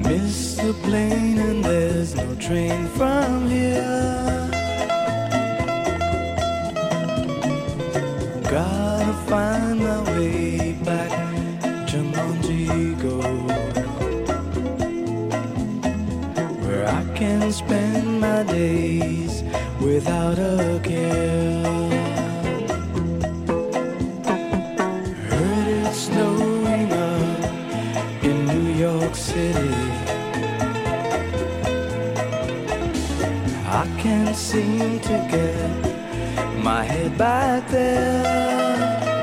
Miss the plane and there's no train from here. Gotta find my way back to Montego, where I can spend my days without a care. Heard it snowing up in New York City. I can't seem to get my head back there.